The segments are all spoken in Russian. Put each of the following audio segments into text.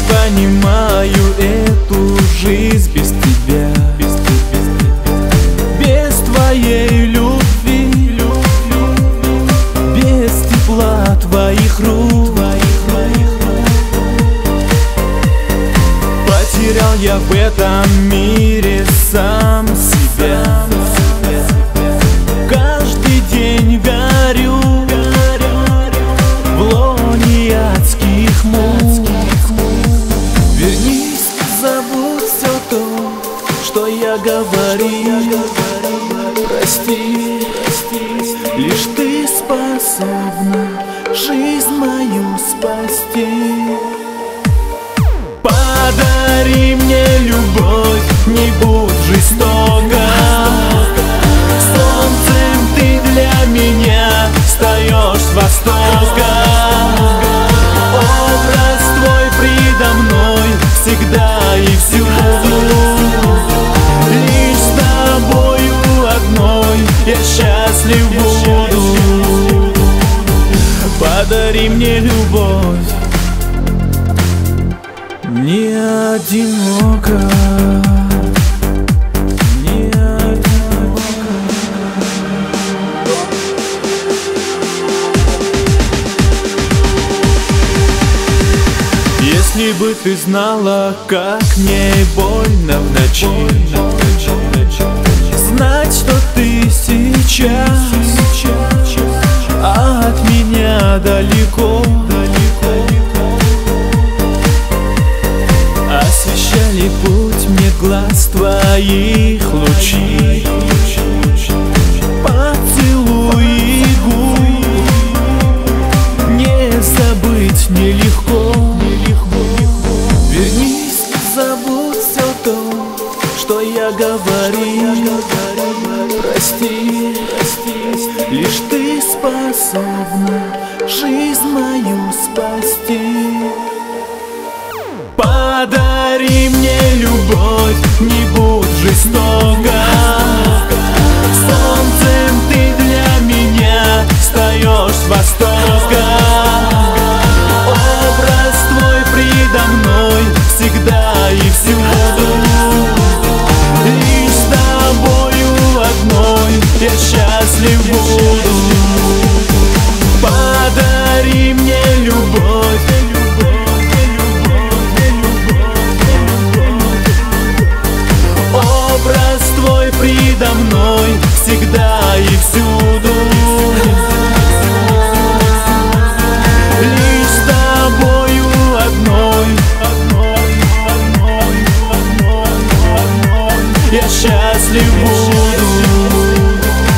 понимаю эту жизнь без тебя, без твоей любви, без тепла твоих рук. Потерял я в этом мире сам себя. Каждый день горю в лоне адских мук. Вернись, забудь все то, что я говорил. Прости, лишь ты способна жизнь мою спасти. Подари мне любовь, не будь жестока. Солнцем ты для меня встаешь с востока. Образ твой предо мной всегда и всюду. Лишь с тобою одной я счастлив буду. Подари мне любовь, не одиноко, не одиноко. Если бы ты знала, как мне больно в ночи, знать, что ты сейчас от меня далеко. Освещали путь мне глаз твоих лучей, поцелуи губ не забыть нелегко. Вернись, забудь все то, что я говорил. Прости, лишь ты способна жизнь мою спасти. Подари мне любовь, не будь жестока. Солнцем ты для меня встаешь с востока. Образ твой предо мной всегда и всюду. Лишь с тобою одной я счастлив буду. Подари мне любовь, предо мной всегда и всюду. Лишь с тобою одной я счастлив буду.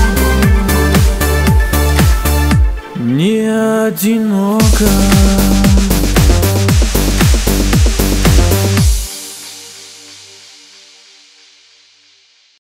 Не одиноко.